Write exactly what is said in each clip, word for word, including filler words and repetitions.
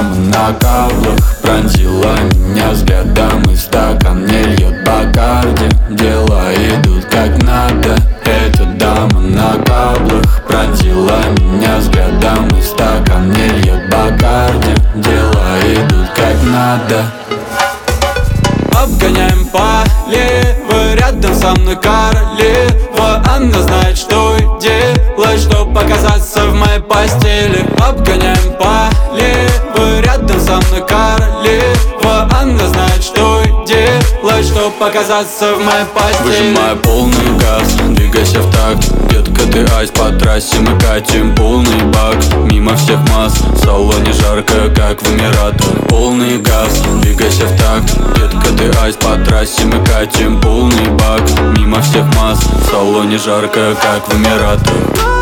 дама на каблах пронзила меня взглядом, и стакан не льет Бакарди. Дела идут как надо. Эта дама на каблах пронзила меня взглядом, и стакан не льет Бакарди. Дела идут как надо. Обгоняем полево, рядом со мной королева. Она знает, что делать, чтоб показаться в моей постели. Обгоняем полево, рядом со мной королева. Она знает, что делать, чтоб показаться в моей постели. Выжимай полный газ, двигайся в такт. Детка, ты айс, по трассе мы катим полный бак. Мимо всех масс, в салоне жарко, как в Эмиратах. Полный газ, двигайся в такт. Детка, ты айс, по трассе мы катим полный бак. Мимо всех масс, в салоне жарко, как в Эмиратах.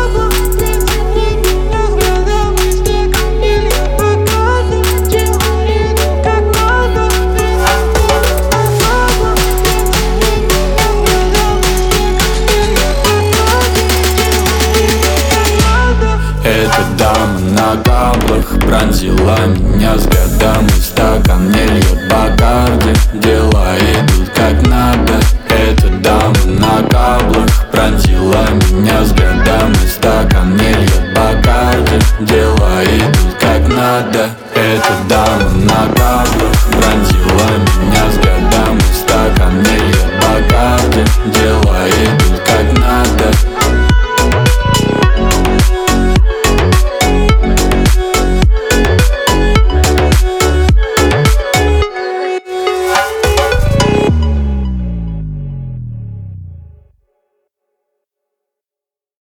Эта дама на каблах пронзила меня взглядом, и стакан не льет Бакарди. Дела идут как надо. Эта дама на каблах пронзила меня взглядом, и стакан не льет Бакарди. Дела идут как надо. Эта дама на каблах пронзила меня взглядом, и стакан не льет Бакарди.